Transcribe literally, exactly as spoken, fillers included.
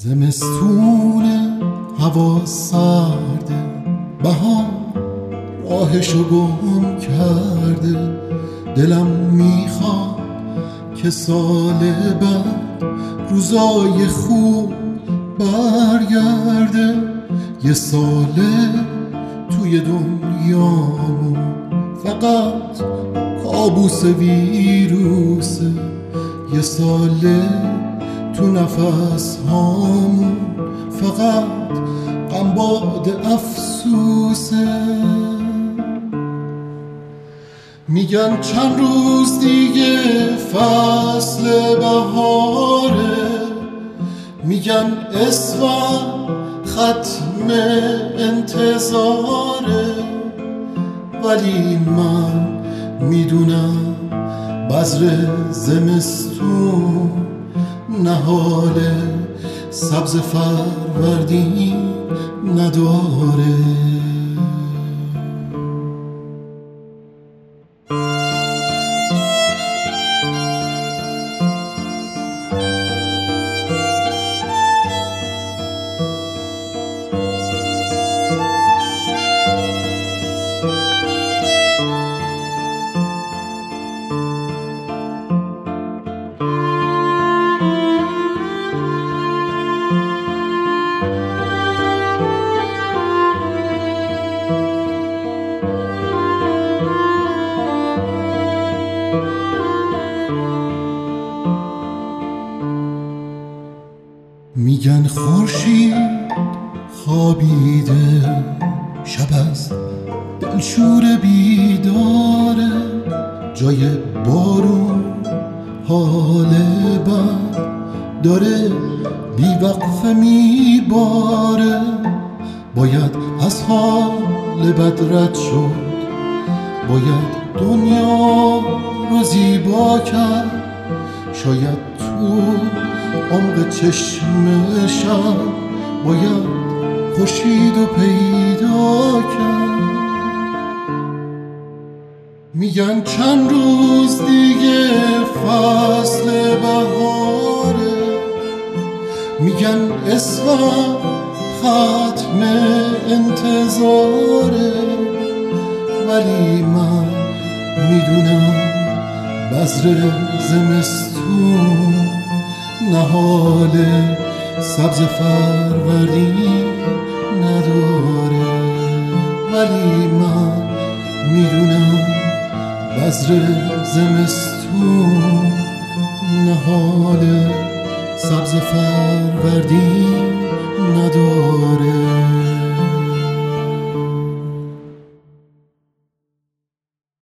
زمستونه هوا سرده، بهار راهشو گم کرده. دلم میخواد که سال بعد روزای خوب برگرده. یه ساله توی دنیامون فقط کابوس ویروسه. یه ساله تو نفس هامون فقط غمباد افسوسه. میگن چند روز دیگه فصل بهاره، میگن اسفند ختم انتظاره، ولی من میدونم بذر زمستون نهاله سبز فروردین نداره. میگن خورشید خوابیده، شب از دلشور بیداره، جای بارون حال بد داره بی وقفه میباره. باید از حال بد رد شد، باید دنیا رو زیبا کرد. شاید تو عمق چشم شب باید خورشید رو پیدا کرد. میگن چند روز دیگه فصل بهاره، میگن اسفند ختم انتظاره، ولی من میدونم بذر زمستون نهاله سبز فروردین نداره. ولی من میدونم بذر زمستون نهاله سبز فروردین نداره.